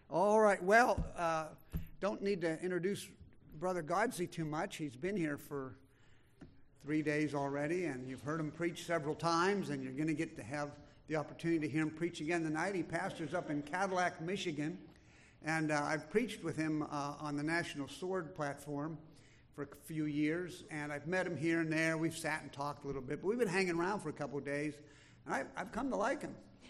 All right. Well, don't need to introduce Brother Godsley too much. He's been here for 3 days already, and you've heard him preach several times, and you're going to get to have the opportunity to hear him preach again tonight. He pastors up in Cadillac, Michigan, and I've preached with him on the National Sword platform for a few years, and I've met him here and there. We've sat and talked a little bit, but we've been hanging around for a couple of days, and I've come to like him.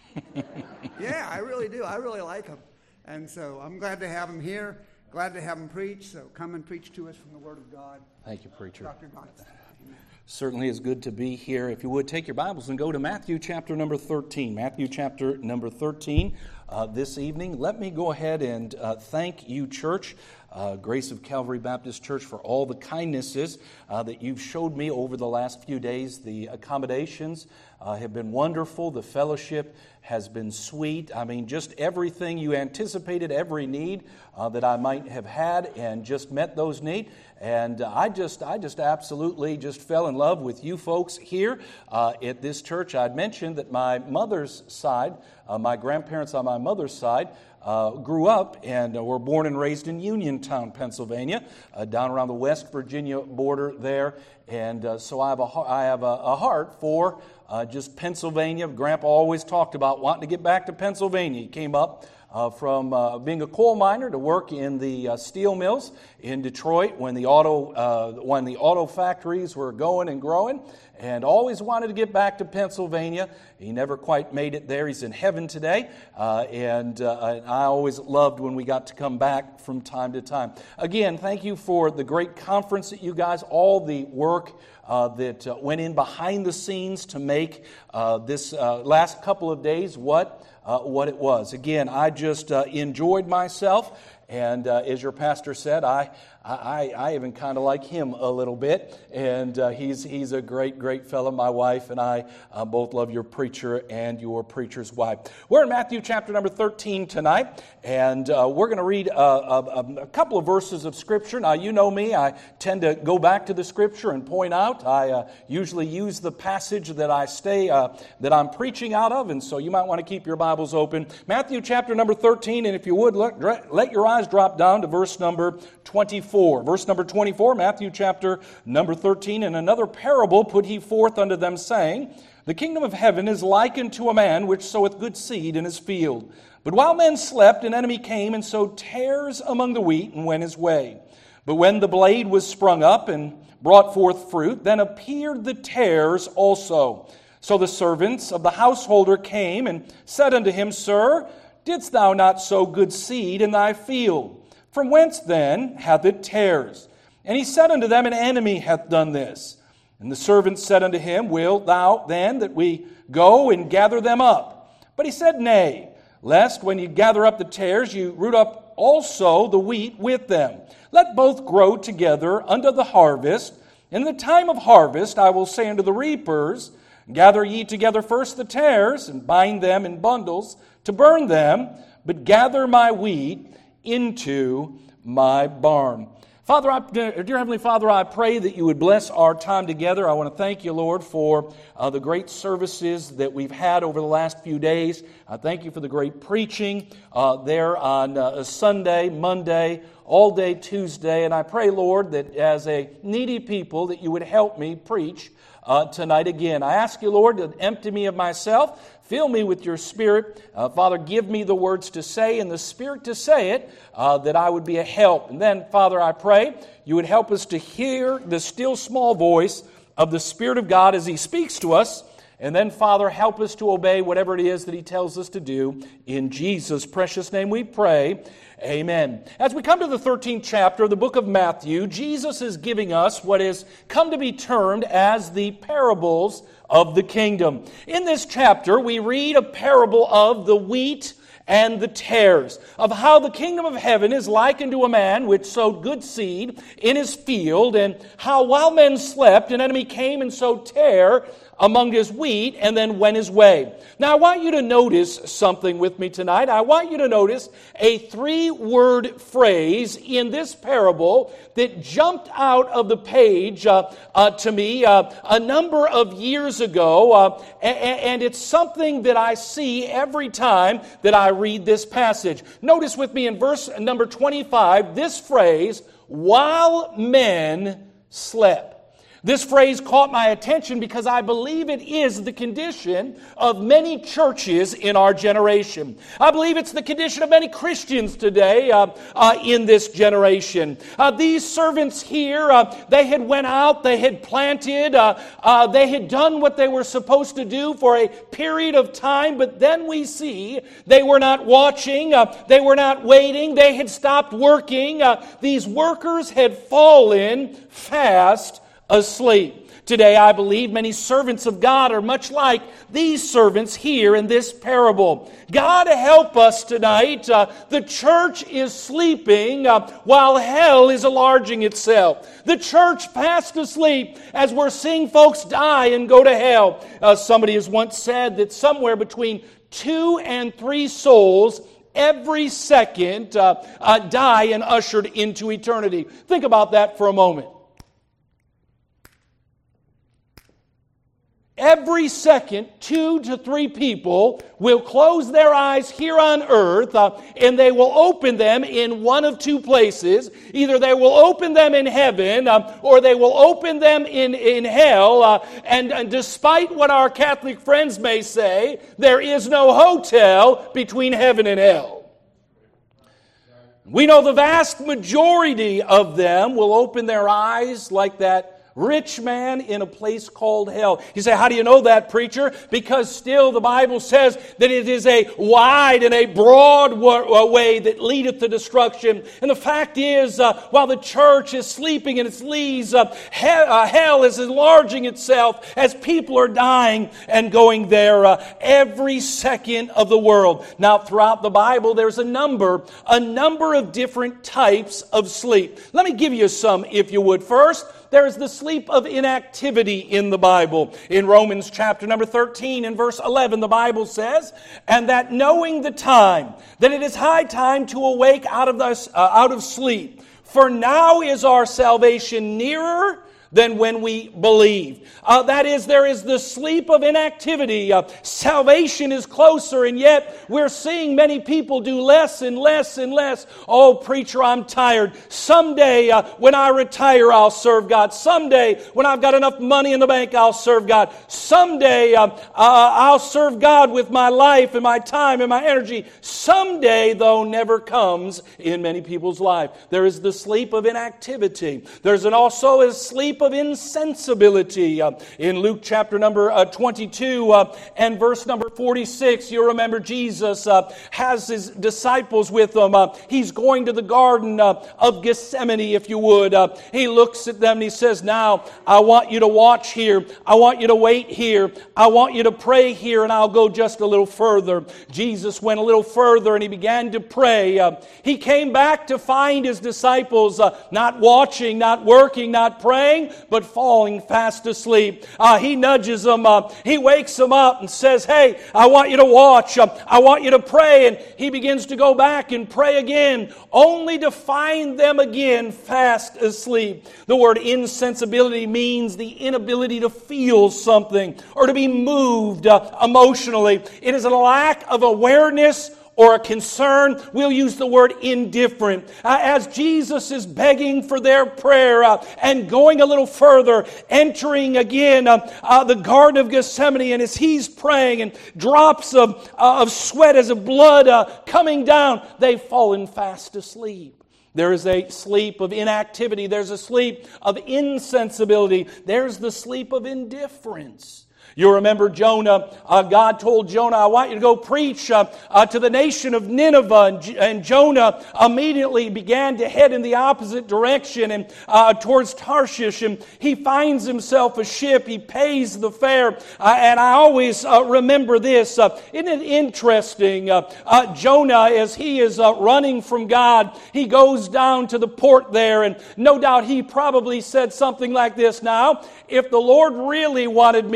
Yeah, I really do. I really like him. And so I'm glad to have him here, glad to have him preach. So come and preach to us from the Word of God. Thank you, preacher. Dr. Godsley. Certainly is good to be here. If you would, take your Bibles and go to Matthew chapter number 13. Matthew chapter number 13 this evening. Let me go ahead and thank you, church, Grace of Calvary Baptist Church, for all the kindnesses that you've showed me over the last few days. The accommodations have been wonderful. The fellowship has been sweet. I mean, just everything you anticipated, every need that I might have had, and just met those needs. And I just absolutely just fell in love with you folks here at this church. I'd mentioned that my mother's side, my grandparents on my mother's side, grew up and were born and raised in Uniontown, Pennsylvania, down around the West Virginia border there. And so I have a heart for just Pennsylvania. Grandpa always talked about wanting to get back to Pennsylvania. He came up from being a coal miner to work in the steel mills in Detroit when the auto factories were going and growing, and always wanted to get back to Pennsylvania. He never quite made it there. He's in heaven today, and I always loved when we got to come back from time to time. Again, thank you for the great conference that you guys, all the work that went in behind the scenes to make this last couple of days what it was. Again, I just enjoyed myself, and as your pastor said, I even kind of like him a little bit, and he's a great fellow. My wife and I both love your preacher and your preacher's wife. We're in Matthew chapter number 13 tonight, and we're going to read a couple of verses of Scripture. Now, you know me, I tend to go back to the Scripture and point out. I usually use the passage that that I'm preaching out of, and so you might want to keep your Bibles open. Matthew chapter number 13, and if you would, let your eyes drop down to verse number 24. Verse number 24, Matthew chapter number 13, "And another parable put he forth unto them, saying, The kingdom of heaven is likened to a man which soweth good seed in his field. But while men slept, an enemy came and sowed tares among the wheat, and went his way. But when the blade was sprung up and brought forth fruit, then appeared the tares also. So the servants of the householder came and said unto him, Sir, didst thou not sow good seed in thy field? From whence then hath it tares? And he said unto them, An enemy hath done this. And the servants said unto him, Wilt thou then that we go and gather them up? But he said, Nay, lest when you gather up the tares, you root up also the wheat with them. Let both grow together unto the harvest. In the time of harvest I will say unto the reapers, Gather ye together first the tares, and bind them in bundles to burn them, but gather my wheat into my barn." Dear Heavenly Father, I pray that you would bless our time together. I want to thank you, Lord, for the great services that we've had over the last few days. I thank you for the great preaching there on Sunday, Monday, all day Tuesday. And I pray, Lord, that as a needy people, that you would help me preach tonight again. I ask you, Lord, to empty me of myself. Fill me with your Spirit. Father, give me the words to say and the Spirit to say it, that I would be a help. And then, Father, I pray you would help us to hear the still small voice of the Spirit of God as He speaks to us. And then, Father, help us to obey whatever it is that He tells us to do. In Jesus' precious name we pray. Amen. As we come to the 13th chapter of the book of Matthew, Jesus is giving us what has come to be termed as the parables of the kingdom. In this chapter, we read a parable of the wheat and the tares, of how the kingdom of heaven is likened to a man which sowed good seed in his field, and how while men slept, an enemy came and sowed tare among his wheat and then went his way. Now, I want you to notice something with me tonight. I want you to notice a 3-word phrase in this parable that jumped out of the page to me a number of years ago, and it's something that I see every time that I read this passage. Notice with me in verse number 25, this phrase, while men slept. This phrase caught my attention because I believe it is the condition of many churches in our generation. I believe it's the condition of many Christians today in this generation. These servants here, they had went out, they had planted, they had done what they were supposed to do for a period of time, but then we see they were not watching, they were not waiting, they had stopped working. These workers had fallen fast asleep. Today, I believe many servants of God are much like these servants here in this parable. God help us tonight. The church is sleeping while hell is enlarging itself. The church fast asleep as we're seeing folks die and go to hell. Somebody has once said that somewhere between 2 and 3 souls every second die and ushered into eternity. Think about that for a moment. Every second, 2 to 3 people will close their eyes here on earth, and they will open them in one of 2 places. Either they will open them in heaven, or they will open them in hell. And despite what our Catholic friends may say, there is no hotel between heaven and hell. We know the vast majority of them will open their eyes like that rich man in a place called hell. You say, how do you know that, preacher? Because still the Bible says that it is a wide and a broad way that leadeth to destruction. And the fact is, while the church is sleeping in its lees, hell is enlarging itself as people are dying and going there every second of the world. Now, throughout the Bible, there's a number of different types of sleep. Let me give you some, if you would. First, there is the sleep of inactivity in the Bible. In Romans chapter number 13 and verse 11, the Bible says, and that knowing the time, that it is high time to awake out of sleep, for now is our salvation nearer than when we believe. That is, there is the sleep of inactivity. Salvation is closer, and yet we're seeing many people do less and less and less. Oh, preacher, I'm tired. Someday, when I retire, I'll serve God. Someday, when I've got enough money in the bank, I'll serve God. Someday, I'll serve God with my life and my time and my energy. Someday, though, never comes in many people's life. There is the sleep of inactivity. There's also a sleep of insensibility. In Luke chapter number 22 and verse number 46, you remember Jesus has his disciples with him. He's going to the Garden of Gethsemane, if you would. He looks at them and he says, now, I want you to watch here. I want you to wait here. I want you to pray here, and I'll go just a little further. Jesus went a little further and he began to pray. He came back to find his disciples not watching, not working, not praying, but falling fast asleep. He nudges them, he wakes them up and says, hey, I want you to watch, I want you to pray. And he begins to go back and pray again, only to find them again fast asleep. The word insensibility means the inability to feel something or to be moved emotionally. It is a lack of awareness or a concern. We'll use the word indifferent. As Jesus is begging for their prayer and going a little further, entering again the Garden of Gethsemane, and as he's praying and drops of sweat as of blood coming down, they've fallen fast asleep. There is a sleep of inactivity. There's a sleep of insensibility. There's the sleep of indifference. You remember Jonah. God told Jonah, I want you to go preach to the nation of Nineveh. And Jonah immediately began to head in the opposite direction and towards Tarshish. And he finds himself a ship. He pays the fare. And I always remember this. Isn't it interesting? Jonah, as he is running from God, he goes down to the port there. And no doubt he probably said something like this, now, if the Lord really wanted me to go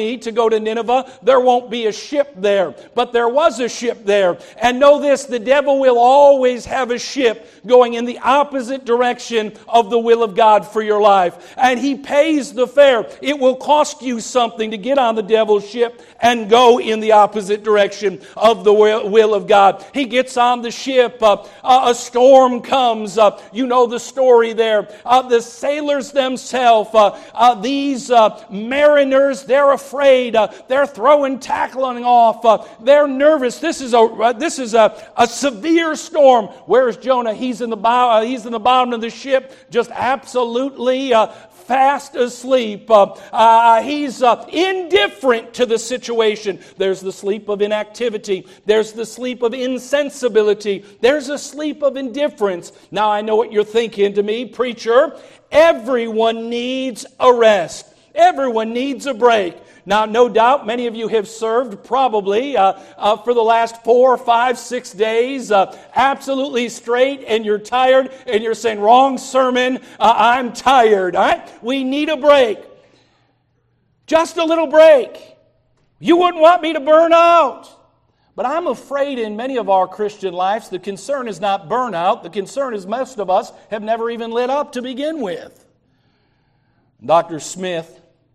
to Nineveh, there won't be a ship there. But there was a ship there. And know this, the devil will always have a ship going in the opposite direction of the will of God for your life. And he pays the fare. It will cost you something to get on the devil's ship and go in the opposite direction of the will of God. He gets on the ship. A storm comes. You know the story there. The sailors themselves, these mariners, they're afraid. They're throwing tackling off. They're nervous. This is a severe storm. Where's Jonah? He's in the bottom of the ship, just absolutely fast asleep. He's indifferent to the situation. There's the sleep of inactivity. There's the sleep of insensibility. There's a sleep of indifference. Now I know what you're thinking to me, preacher. Everyone needs a rest. Everyone needs a break. Now, no doubt many of you have served probably for the last 4, 5, 6 days absolutely straight, and you're tired and you're saying, wrong sermon, I'm tired. All right? We need a break. Just a little break. You wouldn't want me to burn out. But I'm afraid in many of our Christian lives, the concern is not burnout. The concern is most of us have never even lit up to begin with. Dr. Smith,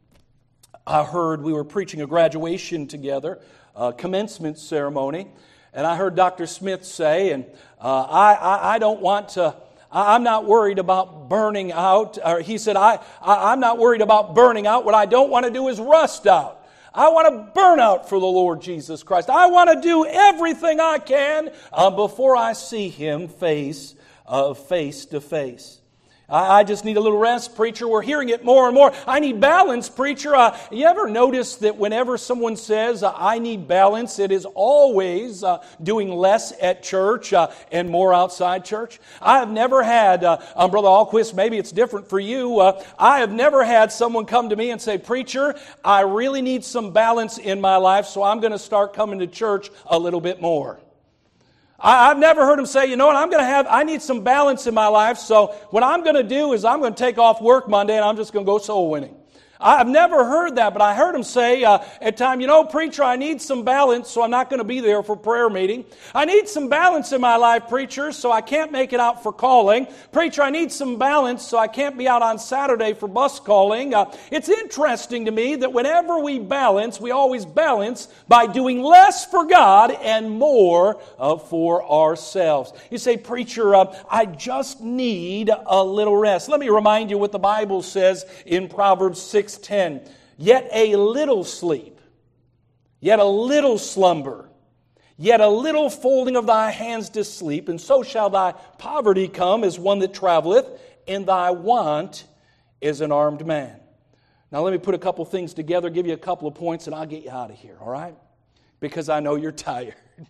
I heard we were preaching a graduation together, a commencement ceremony, and I heard Dr. Smith say, and I don't want to, I'm not worried about burning out. Or he said, I'm not worried about burning out. What I don't want to do is rust out. I want to burn out for the Lord Jesus Christ. I want to do everything I can before I see Him face to face. I just need a little rest, preacher. We're hearing it more and more. I need balance, preacher. You ever notice that whenever someone says, I need balance, it is always doing less at church and more outside church? I have never had, Brother Alquist, maybe it's different for you, I have never had someone come to me and say, preacher, I really need some balance in my life, so I'm going to start coming to church a little bit more. I've never heard him say, you know what, I need some balance in my life, so what I'm going to do is I'm going to take off work Monday and I'm just going to go soul winning. I've never heard that, but I heard him say at time, you know, preacher, I need some balance, so I'm not going to be there for prayer meeting. I need some balance in my life, preacher, so I can't make it out for calling. Preacher, I need some balance, so I can't be out on Saturday for bus calling. It's interesting to me that whenever we balance, we always balance by doing less for God and more for ourselves. You say, preacher, I just need a little rest. Let me remind you what the Bible says in Proverbs 6:10. Yet a little sleep, yet a little slumber, yet a little folding of thy hands to sleep, and so shall thy poverty come as one that traveleth, and thy want as an armed man. Now let me put a couple things together, give you a couple of points, and I'll get you out of here, all right? Because I know you're tired.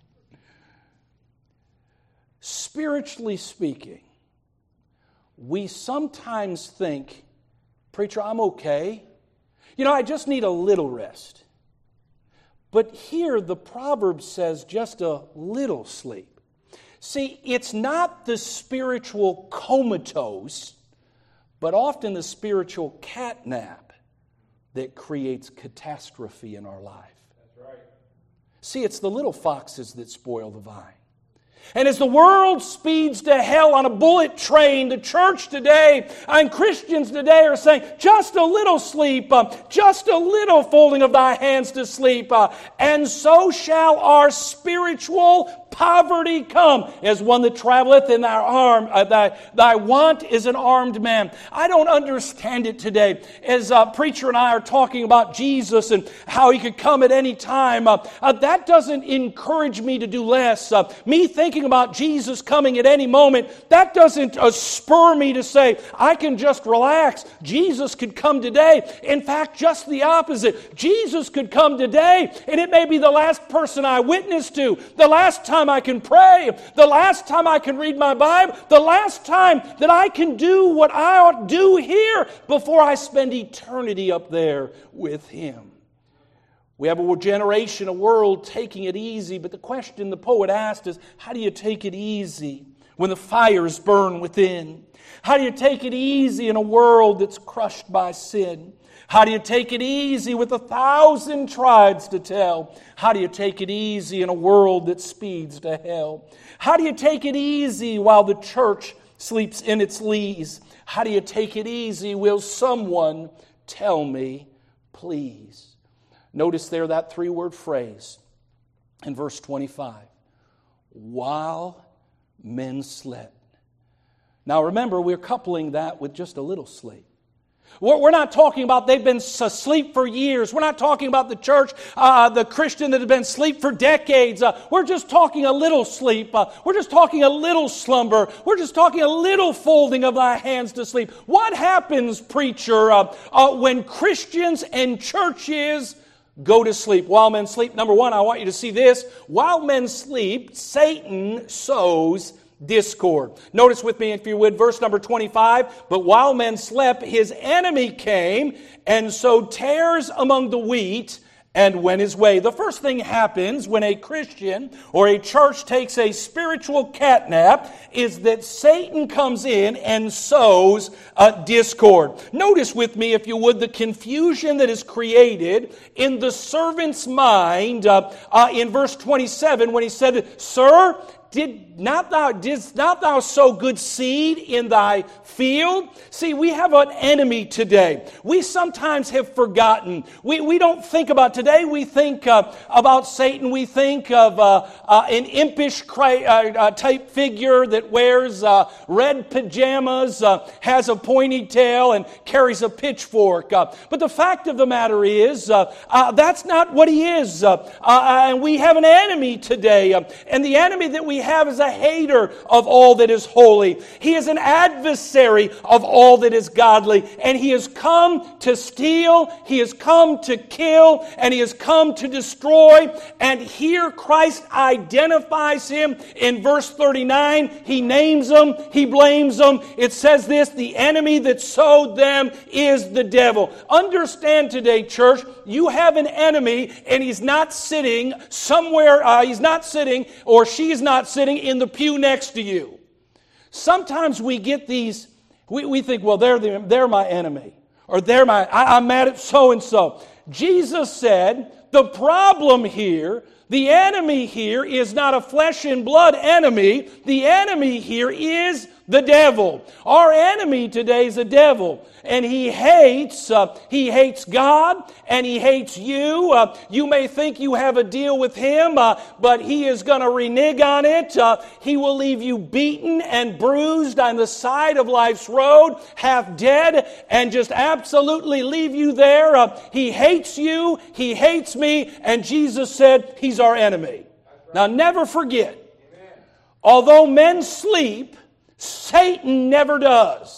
Spiritually speaking, we sometimes think, preacher, I'm okay. You know, I just need a little rest. But here the proverb says just a little sleep. See, it's not the spiritual comatose, but often the spiritual catnap that creates catastrophe in our life. That's right. See, it's the little foxes that spoil the vine. And as the world speeds to hell on a bullet train, the church today and Christians today are saying, just a little sleep, just a little folding of thy hands to sleep, and so shall our spiritual poverty come as one that traveleth in thy want is an armed man. I don't understand it today. As preacher and I are talking about Jesus and how He could come at any time, that doesn't encourage me to do less. Me thinking about Jesus coming at any moment, that doesn't spur me to say, I can just relax. Jesus could come today. In fact, just the opposite. Jesus could come today, and it may be the last person I witness to, the last time I can pray, the last time I can read my Bible, the last time that I can do what I ought to do here before I spend eternity up there with Him. We have a generation, a world taking it easy, but the question the poet asked is, how do you take it easy? when the fires burn within? How do you take it easy in a world that's crushed by sin? How do you take it easy with 1,000 tribes to tell? How do you take it easy in a world that speeds to hell? How do you take it easy while the church sleeps in its lees? How do you take it easy? Will someone tell me, please? Notice there that 3-word phrase in verse 25. While men slept. Now remember, we're coupling that with just a little sleep. We're not talking about they've been asleep for years. We're not talking about the church, the Christian that has been asleep for decades. We're just talking a little sleep. We're just talking a little slumber. We're just talking a little folding of thy hands to sleep. What happens, preacher, when Christians and churches go to sleep? While men sleep, number one, I want you to see this. While men sleep, Satan sows discord. Notice with me, if you would, verse number 25. But while men slept, his enemy came and sowed tares among the wheat and went his way. The first thing happens when a Christian or a church takes a spiritual catnap is that Satan comes in and sows discord. Notice with me, if you would, the confusion that is created in the servant's mind in verse 27 when he said, Sir, didst not thou sow good seed in thy field? See, we have an enemy today. We sometimes have forgotten. We don't think about today. We think about Satan. We think of an impish type figure that wears red pajamas, has a pointy tail, and carries a pitchfork. But the fact of the matter is, that's not what he is. And we have an enemy today. And the enemy that we have is a hater of all that is holy. He is an adversary of all that is godly. And he has come to steal, he has come to kill, and he has come to destroy. And here Christ identifies him in verse 39. He names them, he blames them. It says this, the enemy that sowed them is the devil. Understand today, church, you have an enemy and he's not sitting somewhere, he's not sitting or she's not sitting in the pew next to you. Sometimes we get these, we think, well, they're my enemy. Or I'm mad at so-and-so. Jesus said, the problem here, the enemy here is not a flesh and blood enemy. The enemy here is the devil. Our enemy today is the devil. And he hates God, and he hates you. You may think you have a deal with him, but he is going to renege on it. He will leave you beaten and bruised on the side of life's road, half dead, and just absolutely leave you there. He hates you, he hates me, and Jesus said he's our enemy. Now never forget, although men sleep, Satan never does.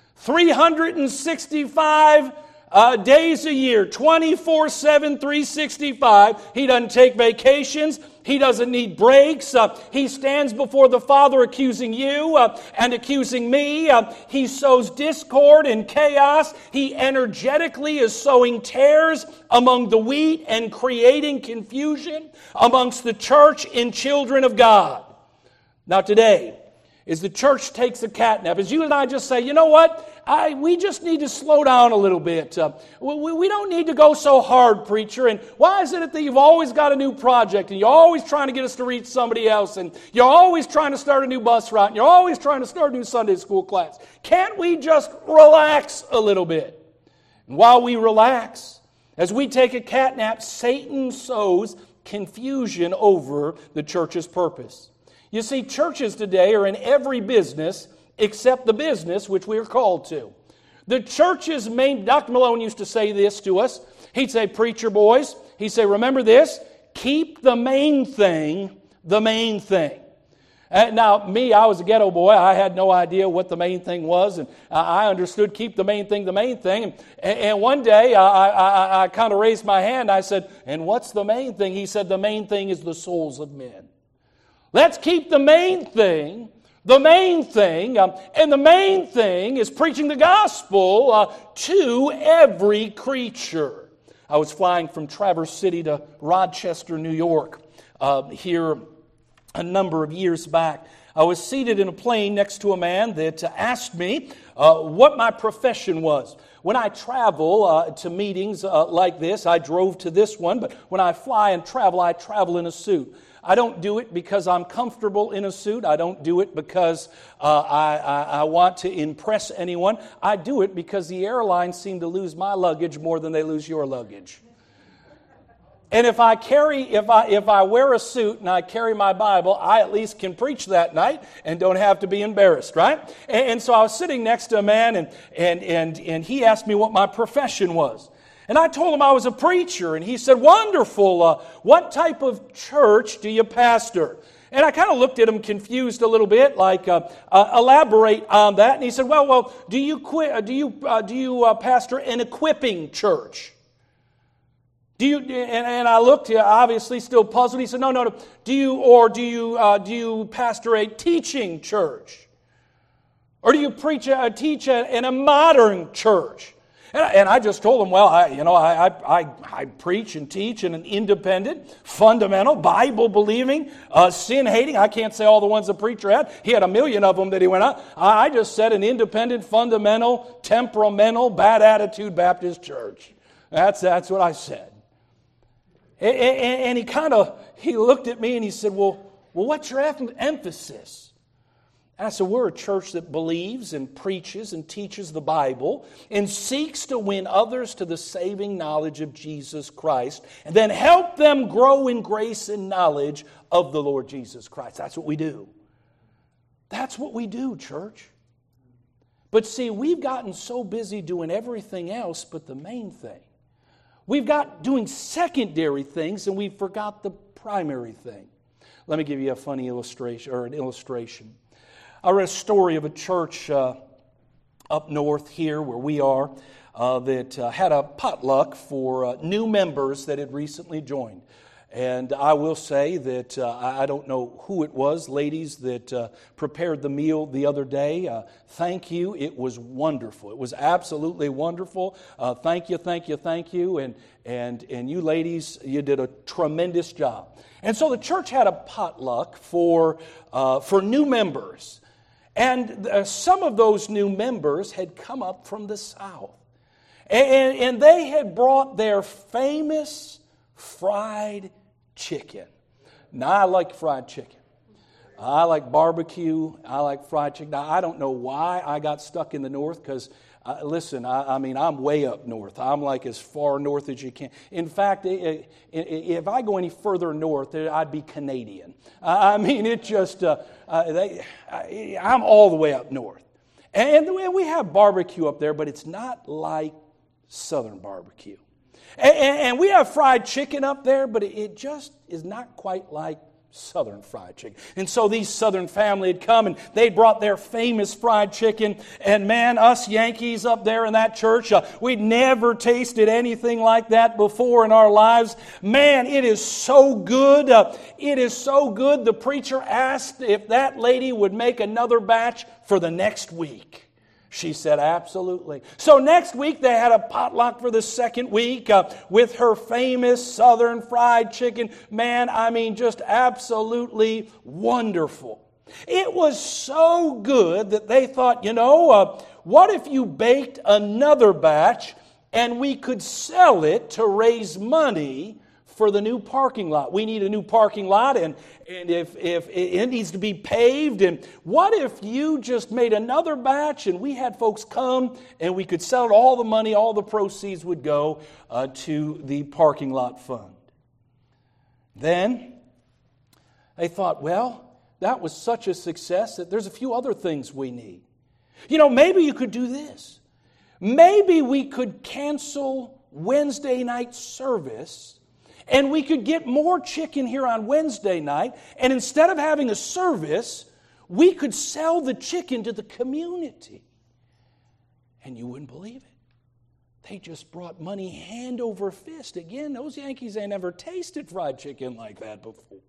365 days a year, 24/7, 365. He doesn't take vacations. He doesn't need breaks. He stands before the Father accusing you and accusing me. He sows discord and chaos. He energetically is sowing tares among the wheat and creating confusion amongst the church and children of God. Now today, as the church takes a catnap, as you and I just say, you know what? We just need to slow down a little bit. We don't need to go so hard, preacher. And why is it that you've always got a new project and you're always trying to get us to reach somebody else and you're always trying to start a new bus route and you're always trying to start a new Sunday school class? Can't we just relax a little bit? And while we relax, as we take a catnap, Satan sows confusion over the church's purpose. You see, churches today are in every business except the business which we are called to. The church's main, Dr. Malone used to say this to us. He'd say, preacher boys, he'd say, remember this, keep the main thing the main thing. Now, me, I was a ghetto boy. I had no idea what the main thing was, and I understood keep the main thing the main thing. And one day, I kind of raised my hand. I said, and what's the main thing? He said, the main thing is the souls of men. Let's keep the main thing, and the main thing is preaching the gospel to every creature. I was flying from Traverse City to Rochester, New York, here a number of years back. I was seated in a plane next to a man that asked me what my profession was. When I travel to meetings like this, I drove to this one, but when I fly and travel, I travel in a suit. I don't do it because I'm comfortable in a suit. I don't do it because I want to impress anyone. I do it because the airlines seem to lose my luggage more than they lose your luggage. And if I wear a suit and I carry my Bible, I at least can preach that night and don't have to be embarrassed, right? And so I was sitting next to a man, and he asked me what my profession was. And I told him I was a preacher, and he said, "Wonderful. What type of church do you pastor?" And I kind of looked at him confused a little bit, like, elaborate on that. And he said, "Well, do you pastor an equipping church?" And I looked, obviously still puzzled. He said, "No. Do you pastor a teaching church, or do you teach in a modern church?" And I just told him, "Well, I preach and teach in an independent, fundamental, Bible-believing, sin-hating." I can't say all the ones the preacher had. He had a million of them that he went on. I just said an independent, fundamental, temperamental, bad attitude Baptist church. That's what I said. And he looked at me and he said, well, what's your emphasis? And I said, we're a church that believes and preaches and teaches the Bible and seeks to win others to the saving knowledge of Jesus Christ and then help them grow in grace and knowledge of the Lord Jesus Christ. That's what we do. That's what we do, church. But see, we've gotten so busy doing everything else but the main thing. We've got doing secondary things and we forgot the primary thing. Let me give you a funny illustration. I read a story of a church up north here where we are that had a potluck for new members that had recently joined. And I will say that I don't know who it was, ladies, that prepared the meal the other day. Thank you. It was wonderful. It was absolutely wonderful. Thank you. And you ladies, you did a tremendous job. And so the church had a potluck for new members. And some of those new members had come up from the south. And they had brought their famous fried chicken. Now, I like fried chicken. I like barbecue. I like fried chicken. Now, I don't know why I got stuck in the north because, listen, I'm way up north. I'm like as far north as you can. In fact, if I go any further north, I'd be Canadian. I'm all the way up north. And we have barbecue up there, but it's not like Southern barbecue. And we have fried chicken up there, but it just is not quite like Southern fried chicken. And so these Southern family had come and they brought their famous fried chicken. And man, us Yankees up there in that church, we'd never tasted anything like that before in our lives. Man, it is so good. It is so good. The preacher asked if that lady would make another batch for the next week. She said, absolutely. So next week they had a potluck for the second week with her famous Southern fried chicken. Man, just absolutely wonderful. It was so good that they thought, what if you baked another batch and we could sell it to raise money for the new parking lot? We need a new parking lot, and if it needs to be paved, and what if you just made another batch and we had folks come and we could sell it, all the money, all the proceeds would go to the parking lot fund. Then they thought, well, that was such a success that there's a few other things we need. Maybe you could do this. Maybe we could cancel Wednesday night service and we could get more chicken here on Wednesday night, and instead of having a service, we could sell the chicken to the community. And you wouldn't believe it. They just brought money hand over fist. Again, those Yankees ain't never tasted fried chicken like that before.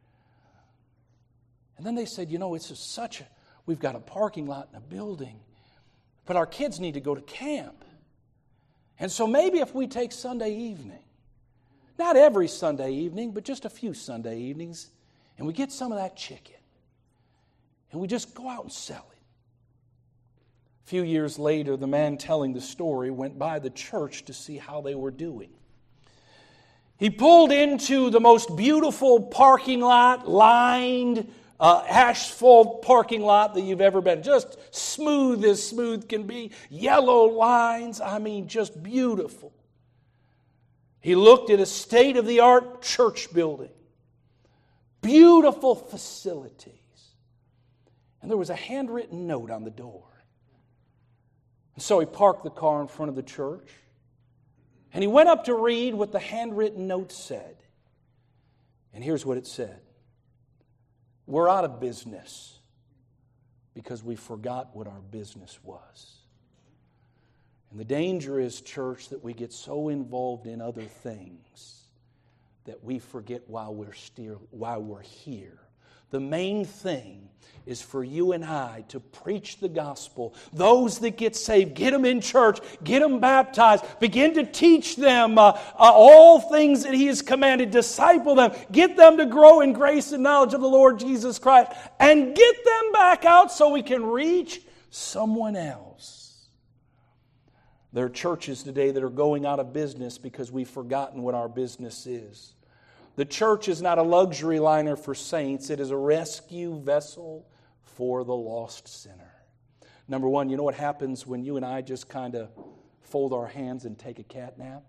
And then they said, we've got a parking lot and a building, but our kids need to go to camp. And so maybe if we take Sunday evening, not every Sunday evening, but just a few Sunday evenings, and we get some of that chicken. and we just go out and sell it. A few years later, the man telling the story went by the church to see how they were doing. He pulled into the most beautiful parking lot, lined asphalt parking lot that you've ever been. Just smooth as smooth can be. Yellow lines, just beautiful. He looked at a state-of-the-art church building. Beautiful facilities. And there was a handwritten note on the door. And so he parked the car in front of the church. And he went up to read what the handwritten note said. And here's what it said. We're out of business because we forgot what our business was. And the danger is, church, that we get so involved in other things that we forget why we're here. The main thing is for you and I to preach the gospel. Those that get saved, get them in church, get them baptized, begin to teach them all things that He has commanded, disciple them, get them to grow in grace and knowledge of the Lord Jesus Christ, and get them back out so we can reach someone else. There are churches today that are going out of business because we've forgotten what our business is. The church is not a luxury liner for saints. It is a rescue vessel for the lost sinner. Number one, you know what happens when you and I just kind of fold our hands and take a cat nap?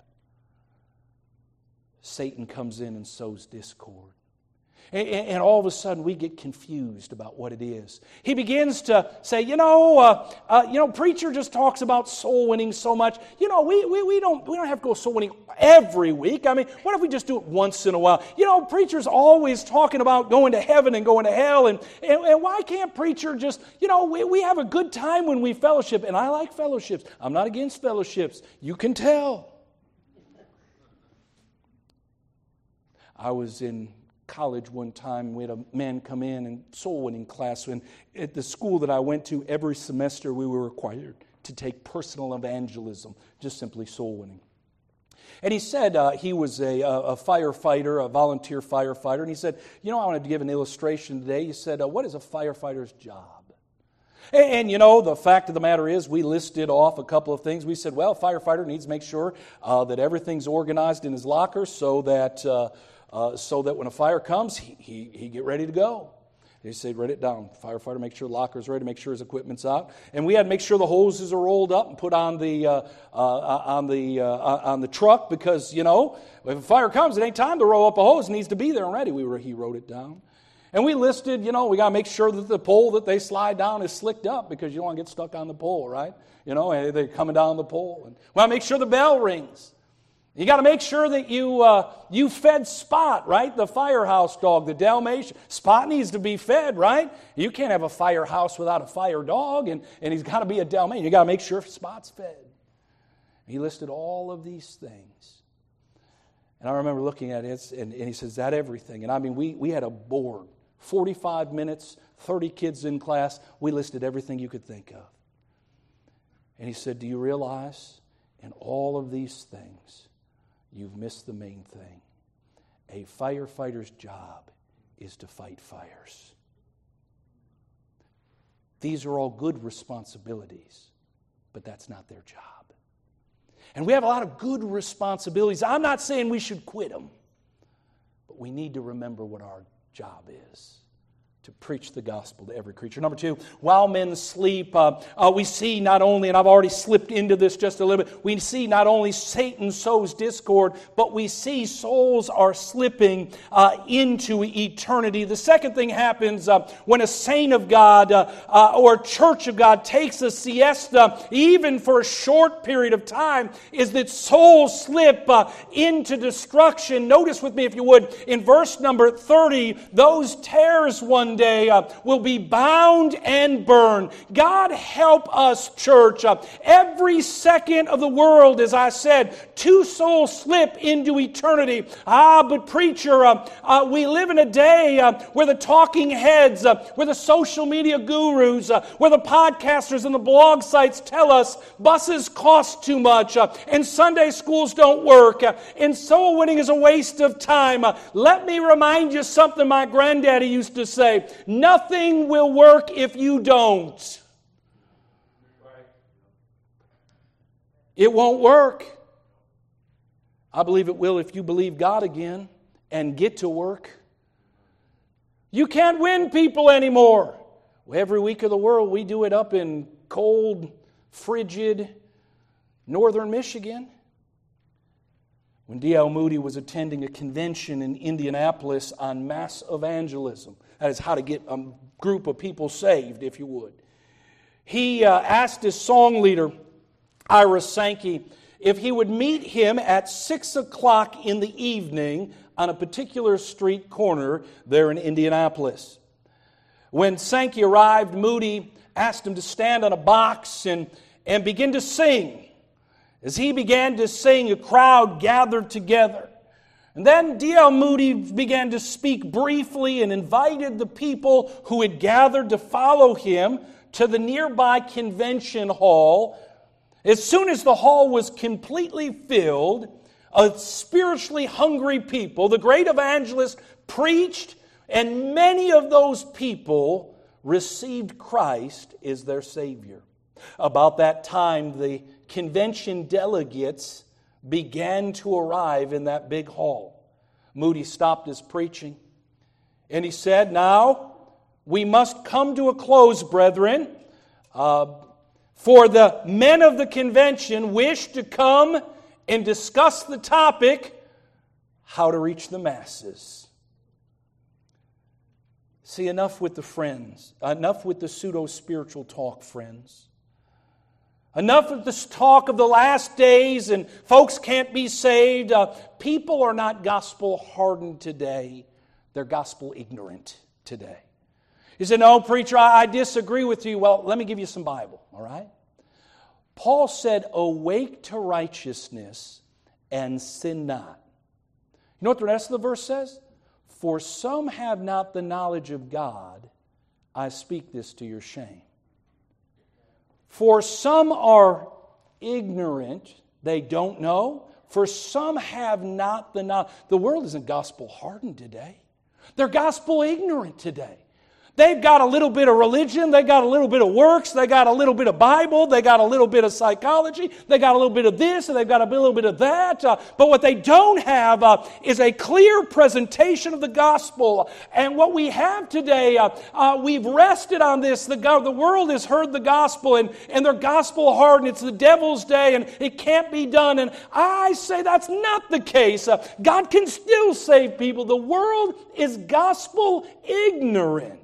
Satan comes in and sows discord. And all of a sudden we get confused about what it is. He begins to say, preacher just talks about soul winning so much. We don't have to go soul winning every week. What if we just do it once in a while? Preacher's always talking about going to heaven and going to hell. And why can't preacher just, we have a good time when we fellowship. And I like fellowships. I'm not against fellowships. You can tell. I was in college one time. We had a man come in soul winning class, and at the school that I went to, every semester we were required to take personal evangelism, just simply soul winning. And he said he was a firefighter, a volunteer firefighter, and he said, I wanted to give an illustration today. He said, what is a firefighter's job? And the fact of the matter is, we listed off a couple of things. We said, well, a firefighter needs to make sure that everything's organized in his locker so that when a fire comes, he get ready to go. They say, write it down. Firefighter, make sure the locker's ready, make sure his equipment's out. And we had to make sure the hoses are rolled up and put on the truck because, if a fire comes, it ain't time to roll up a hose. It needs to be there and ready. He wrote it down. And we listed, we got to make sure that the pole that they slide down is slicked up because you don't want to get stuck on the pole, right? And they're coming down the pole. And we got to make sure the bell rings. You got to make sure that you fed Spot, right? The firehouse dog, the Dalmatian. Spot needs to be fed, right? You can't have a firehouse without a fire dog, and he's got to be a Dalmatian. You got to make sure Spot's fed. He listed all of these things. And I remember looking at it, and he says, is that everything? And we had a board, 45 minutes, 30 kids in class. We listed everything you could think of. And he said, do you realize in all of these things, you've missed the main thing. A firefighter's job is to fight fires. These are all good responsibilities, but that's not their job. And we have a lot of good responsibilities. I'm not saying we should quit them, but we need to remember what our job is. To preach the gospel to every creature. Number two, while men sleep, we see not only, and I've already slipped into this just a little bit, we see not only Satan sows discord, but we see souls are slipping into eternity. The second thing happens when a saint of God or a church of God takes a siesta, even for a short period of time, is that souls slip into destruction. Notice with me, if you would, in verse number 30, those tares one day will be bound and burned. God help us, church. Every second of the world, as I said, two souls slip into eternity. But preacher, we live in a day where the talking heads, where the social media gurus, where the podcasters and the blog sites tell us buses cost too much, and Sunday schools don't work, and soul winning is a waste of time. Let me remind you something my granddaddy used to say. say, nothing will work if you don't. It won't work. I believe it will if you believe God again and get to work. You can't win people anymore. Every week of the world, we do it up in cold, frigid northern Michigan. When D.L. Moody was attending a convention in Indianapolis on mass evangelism, that is how to get a group of people saved, if you would, he asked his song leader, Ira Sankey, if he would meet him at 6 o'clock in the evening on a particular street corner there in Indianapolis. When Sankey arrived, Moody asked him to stand on a box and begin to sing. As he began to sing, a crowd gathered together. And then D.L. Moody began to speak briefly and invited the people who had gathered to follow him to the nearby convention hall. As soon as the hall was completely filled, a spiritually hungry people, the great evangelist preached, and many of those people received Christ as their Savior. About that time, the convention delegates began to arrive in that big hall. Moody stopped his preaching, and he said, "Now, we must come to a close, brethren. For the men of the convention wish to come and discuss the topic, how to reach the masses." See, enough with the friends. Enough with the pseudo-spiritual talk, friends. Enough of this talk of the last days and folks can't be saved. People are not gospel-hardened today. They're gospel-ignorant today. You say, "No, preacher, I disagree with you." Well, let me give you some Bible, all right? Paul said, "Awake to righteousness and sin not." You know what the rest of the verse says? "For some have not the knowledge of God. I speak this to your shame." For some are ignorant, they don't know. For some have not the knowledge. The world isn't gospel hardened today. They're gospel ignorant today. They've got a little bit of religion, they got a little bit of works, they got a little bit of Bible, they got a little bit of psychology, they got a little bit of this, and they've got a little bit of that. But what they don't have is a clear presentation of the gospel. And what we have today, we've rested on this. The world has heard the gospel, and they're gospel hardened. It's the devil's day, and it can't be done. And I say that's not the case. God can still save people. The world is gospel ignorant.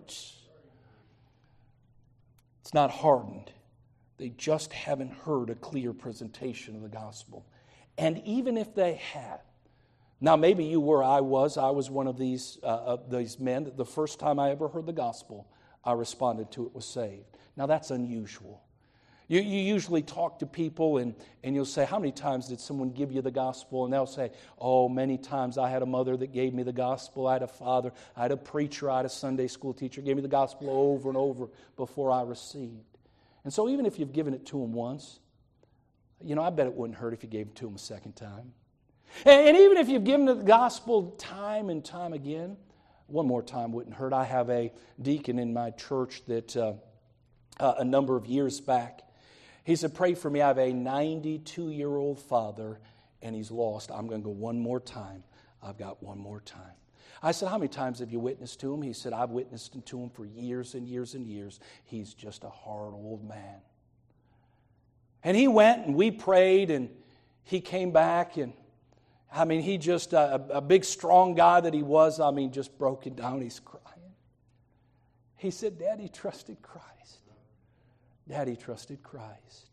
It's not hardened. They just haven't heard a clear presentation of the gospel. And even if they had, now maybe you were, I was one of these men that the first time I ever heard the gospel, I responded to it, was saved. Now that's unusual. You usually talk to people and you'll say, "How many times did someone give you the gospel?" And they'll say, "Oh, many times. I had a mother that gave me the gospel. I had a father. I had a preacher. I had a Sunday school teacher. Gave me the gospel over and over before I received." And so even if you've given it to them once, I bet it wouldn't hurt if you gave it to them a second time. And even if you've given the gospel time and time again, one more time wouldn't hurt. I have a deacon in my church that a number of years back, he said, "Pray for me. I have a 92-year-old father, and he's lost. I'm going to go one more time. I've got one more time." I said, "How many times have you witnessed to him?" He said, "I've witnessed to him for years and years and years. He's just a hard old man." And he went, and we prayed, and he came back, and he just, a big, strong guy that he was, just broken down. He's crying. He said, "Daddy trusted Christ. Daddy trusted Christ."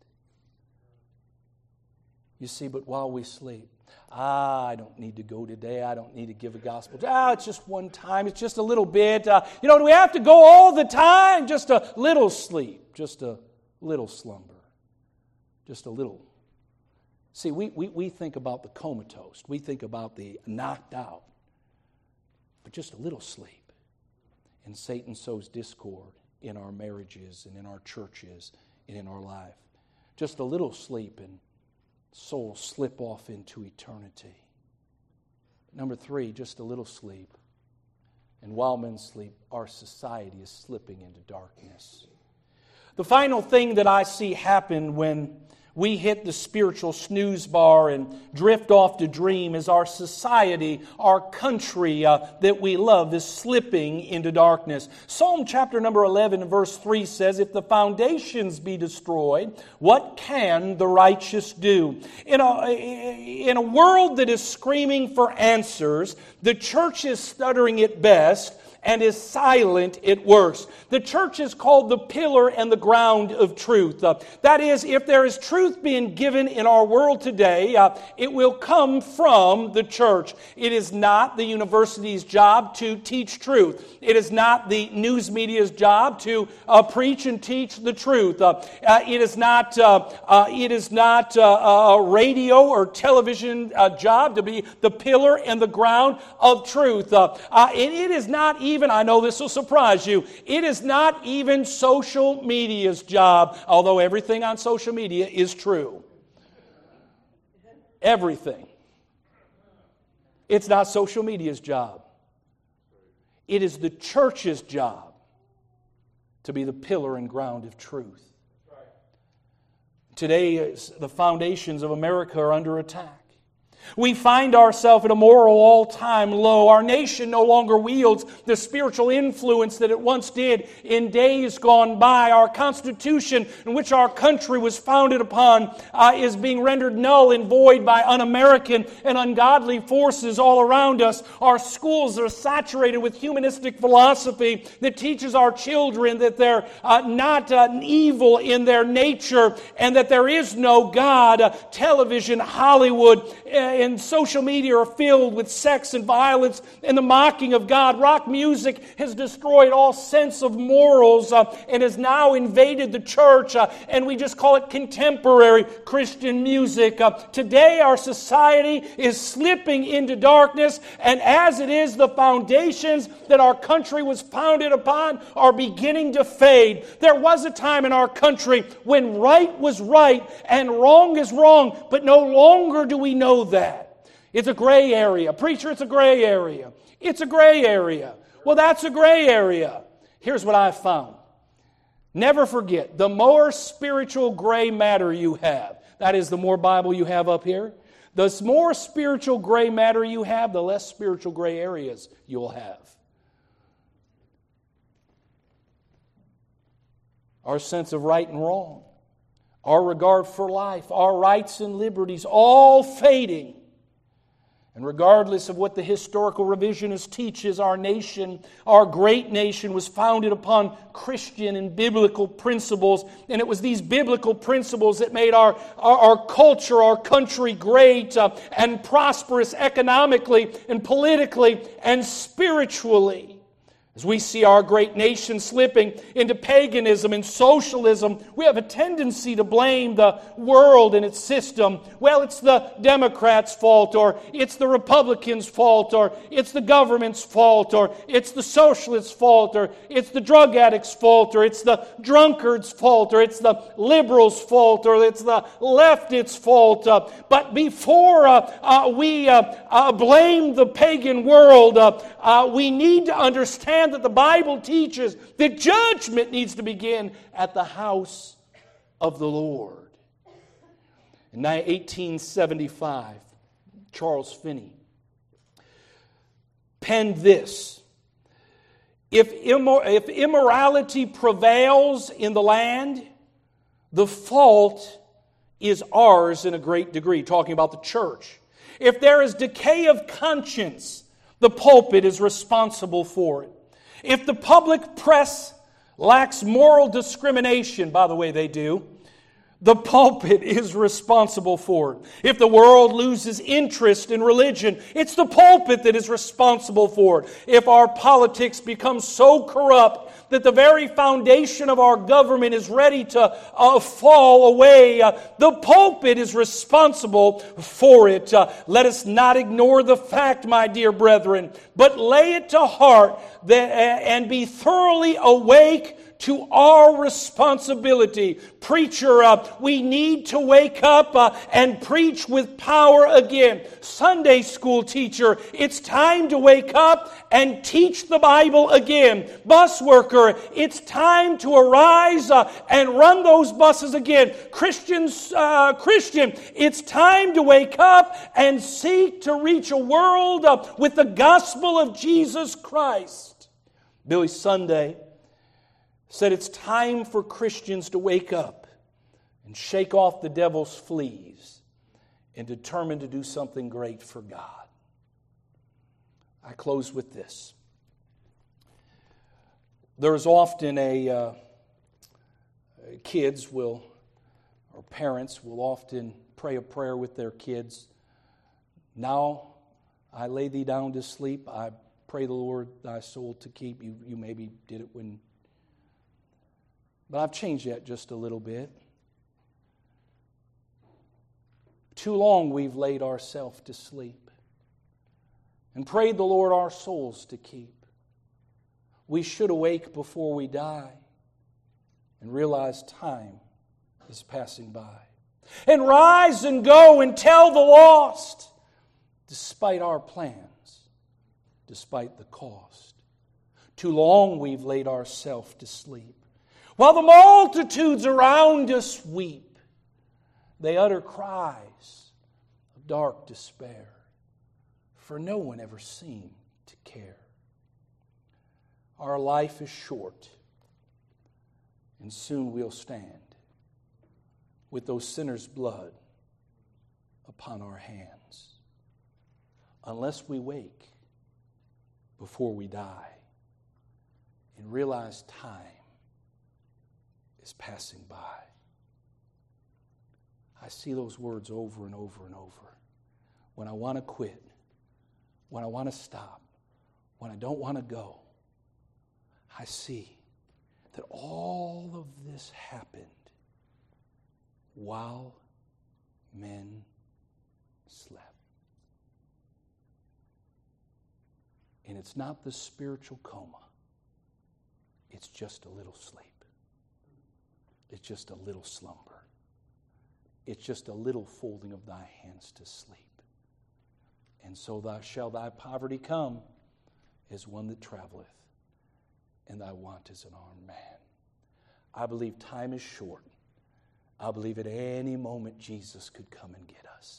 You see, but while we sleep, I don't need to go today. I don't need to give a gospel. It's just one time. It's just a little bit. Do we have to go all the time? Just a little sleep. Just a little slumber. Just a little. See, we think about the comatose. We think about the knocked out. But just a little sleep. And Satan sows discord in our marriages and in our churches and in our life. Just a little sleep and souls slip off into eternity. Number 3, just a little sleep And while men sleep, our society is slipping into darkness. The final thing that I see happen when we hit the spiritual snooze bar and drift off to dream is our society, our country that we love is slipping into darkness. Psalm chapter number 11 and verse 3 says, "If the foundations be destroyed, what can the righteous do?" In a world that is screaming for answers, the church is stuttering at best and is silent at worst. The church is called the pillar and the ground of truth. That is, if there is truth being given in our world today, it will come from the church. It is not the university's job to teach truth. It is not the news media's job to preach and teach the truth. It is not a radio or television job to be the pillar and the ground of truth. And it is not even, I know this will surprise you, it is not even social media's job, although everything on social media is true. Everything. It's not social media's job. It is the church's job to be the pillar and ground of truth. Today, the foundations of America are under attack. We find ourselves at a moral all-time low. Our nation no longer wields the spiritual influence that it once did in days gone by. Our Constitution, in which our country was founded upon, is being rendered null and void by un-American and ungodly forces all around us. Our schools are saturated with humanistic philosophy that teaches our children that they're not evil in their nature and that there is no God. Television, Hollywood, and social media are filled with sex and violence and the mocking of God. Rock music has destroyed all sense of morals and has now invaded the church, and we just call it contemporary Christian music. Today our society is slipping into darkness, and as it is, the foundations that our country was founded upon are beginning to fade. There was a time in our country when right was right and wrong is wrong, but no longer do we know that. It's a gray area. Preacher, it's a gray area. It's a gray area. Well, that's a gray area. Here's what I've found. Never forget, the more spiritual gray matter you have, that is, the more Bible you have up here, the more spiritual gray matter you have, the less spiritual gray areas you'll have. Our sense of right and wrong, our regard for life, our rights and liberties, all fading. And regardless of what the historical revisionist teaches, our nation, our great nation, was founded upon Christian and biblical principles. And it was these biblical principles that made our culture, our country great and prosperous economically and politically and spiritually. As we see our great nation slipping into paganism and socialism, we have a tendency to blame the world and its system. Well, it's the Democrats' fault, or it's the Republicans' fault, or it's the government's fault, or it's the socialists' fault, or it's the drug addicts' fault, or it's the drunkard's fault, or it's the liberals' fault, or it's the left's fault. But before we blame the pagan world, we need to understand that the Bible teaches that judgment needs to begin at the house of the Lord. In 1875, Charles Finney penned this: If immorality prevails in the land, the fault is ours in a great degree. Talking about the church. If there is decay of conscience, the pulpit is responsible for it. If the public press lacks moral discrimination, by the way they do, the pulpit is responsible for it. If the world loses interest in religion, it's the pulpit that is responsible for it. If our politics become so corrupt that the very foundation of our government is ready to fall away, the pulpit is responsible for it. Let us not ignore the fact, my dear brethren, but lay it to heart and be thoroughly awake to our responsibility. Preacher, we need to wake up and preach with power again. Sunday school teacher, it's time to wake up and teach the Bible again. Bus worker, it's time to arise and run those buses again. Christian, it's time to wake up and seek to reach a world with the gospel of Jesus Christ. Billy Sunday said it's time for Christians to wake up and shake off the devil's fleas and determine to do something great for God. I close with this. There's often parents will often pray a prayer with their kids. Now I lay thee down to sleep. I pray the Lord thy soul to keep. You maybe did it when... But I've changed that just a little bit. Too long we've laid ourselves to sleep and prayed the Lord our souls to keep. We should awake before we die and realize time is passing by. And rise and go and tell the lost, despite our plans, despite the cost. Too long we've laid ourselves to sleep. While the multitudes around us weep, they utter cries of dark despair, for no one ever seemed to care. Our life is short, and soon we'll stand with those sinners' blood upon our hands, unless we wake before we die and realize time is passing by. I see those words over and over and over. When I want to quit, when I want to stop, when I don't want to go, I see that all of this happened while men slept. And it's not the spiritual coma. It's just a little sleep. It's just a little slumber. It's just a little folding of thy hands to sleep. And so shall thy poverty come as one that traveleth, and thy want as an armed man. I believe time is short. I believe at any moment Jesus could come and get us.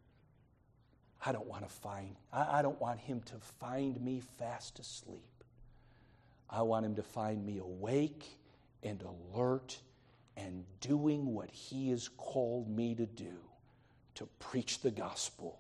I don't want him to find me fast asleep. I want him to find me awake and alert and doing what he has called me to do, to preach the gospel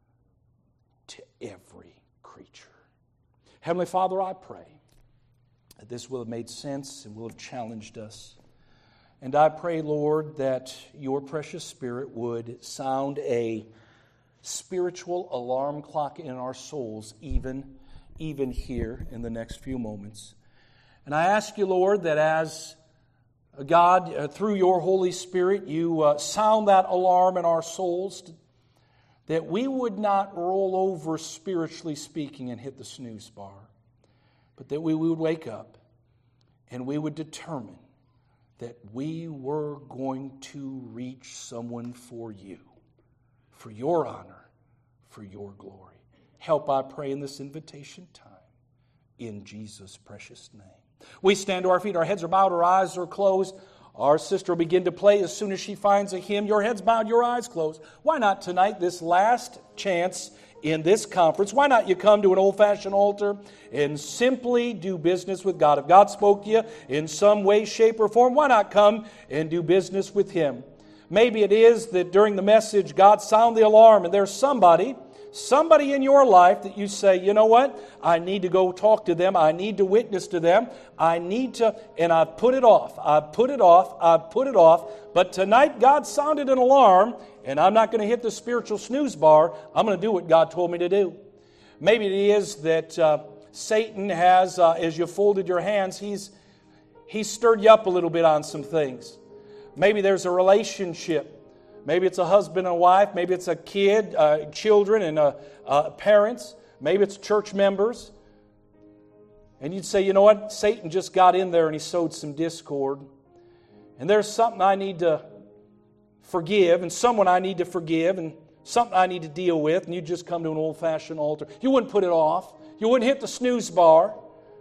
to every creature. Heavenly Father, I pray that this will have made sense and will have challenged us. And I pray, Lord, that your precious Spirit would sound a spiritual alarm clock in our souls, even here in the next few moments. And I ask you, Lord, that as God, through your Holy Spirit, you sound that alarm in our souls, that we would not roll over spiritually speaking and hit the snooze bar, but that we would wake up and we would determine that we were going to reach someone for you, for your honor, for your glory. Help, I pray, in this invitation time, in Jesus' precious name. We stand to our feet, our heads are bowed, our eyes are closed. Our sister will begin to play as soon as she finds a hymn. Your head's bowed, your eyes closed. Why not tonight, this last chance in this conference, why not you come to an old-fashioned altar and simply do business with God? If God spoke to you in some way, shape, or form, why not come and do business with Him? Maybe it is that during the message, God sounded the alarm and there's somebody in your life that you say, you know what? I need to go talk to them. I need to witness to them. And I've put it off. But tonight God sounded an alarm, and I'm not going to hit the spiritual snooze bar. I'm going to do what God told me to do. Maybe it is that Satan has, as you folded your hands, he's stirred you up a little bit on some things. Maybe there's a relationship. Maybe it's a husband and a wife. Maybe it's a kid, children and parents. Maybe it's church members. And you'd say, you know what? Satan just got in there and he sowed some discord. And there's something I need to forgive and someone I need to forgive and something I need to deal with. And you'd just come to an old-fashioned altar. You wouldn't put it off. You wouldn't hit the snooze bar.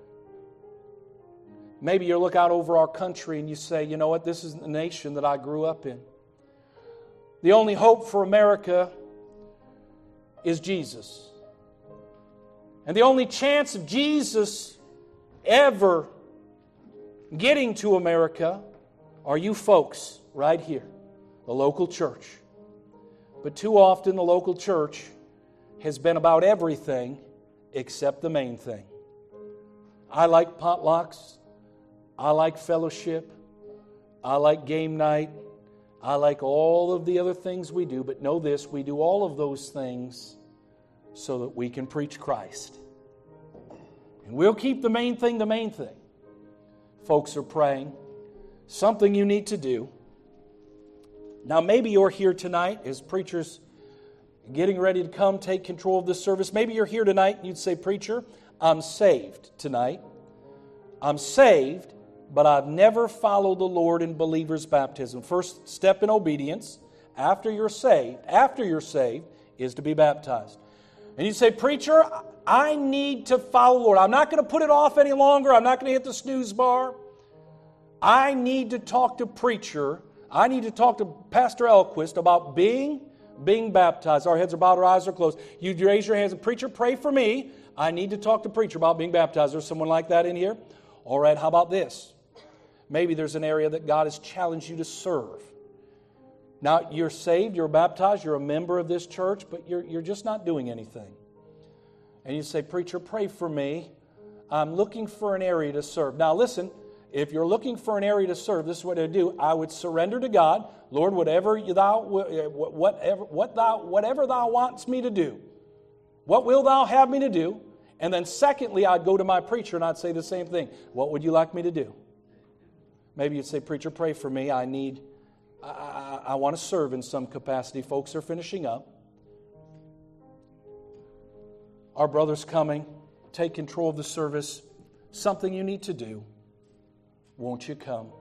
Maybe you look out over our country and you say, you know what? This is the nation that I grew up in. The only hope for America is Jesus. And the only chance of Jesus ever getting to America are you folks right here, the local church. But too often the local church has been about everything except the main thing. I like potlucks. I like fellowship. I like game night. I like all of the other things we do. But know this, we do all of those things so that we can preach Christ. And we'll keep the main thing the main thing. Folks are praying. Something you need to do. Now maybe you're here tonight as preachers getting ready to come take control of this service. Maybe you're here tonight and you'd say, preacher, I'm saved tonight. I'm saved, but I've never followed the Lord in believer's baptism. First step in obedience after you're saved is to be baptized. And you say, preacher, I need to follow the Lord. I'm not going to put it off any longer. I'm not going to hit the snooze bar. I need to talk to preacher. I need to talk to Pastor Elquist about being baptized. Our heads are bowed, our eyes are closed. You raise your hands and preacher, pray for me. I need to talk to preacher about being baptized. There's someone like that in here? All right, how about this? Maybe there's an area that God has challenged you to serve. Now, you're saved, you're baptized, you're a member of this church, but you're just not doing anything. And you say, preacher, pray for me. I'm looking for an area to serve. Now, listen, if you're looking for an area to serve, this is what I do. I would surrender to God. Lord, whatever thou wants me to do, what will thou have me to do? And then secondly, I'd go to my preacher and I'd say the same thing. What would you like me to do? Maybe you'd say, preacher, pray for me. I want to serve in some capacity. Folks are finishing up. Our brother's coming. Take control of the service. Something you need to do. Won't you come?